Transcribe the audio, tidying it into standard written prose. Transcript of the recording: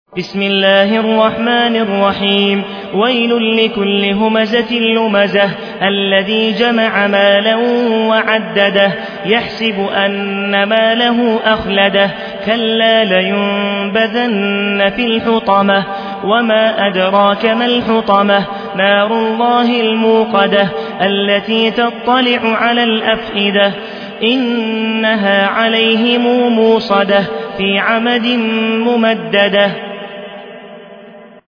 بسم الله الرحمن الرحيم ويل لكل همزة لمزة الذي جمع مالا وعدده يحسب أن ماله أخلده كلا لينبذن في الحطمة وما أدراك ما الحطمة نار الله الموقدة التي تطلع على الأفئدة إنها عليهم موصدة في عمد ممددة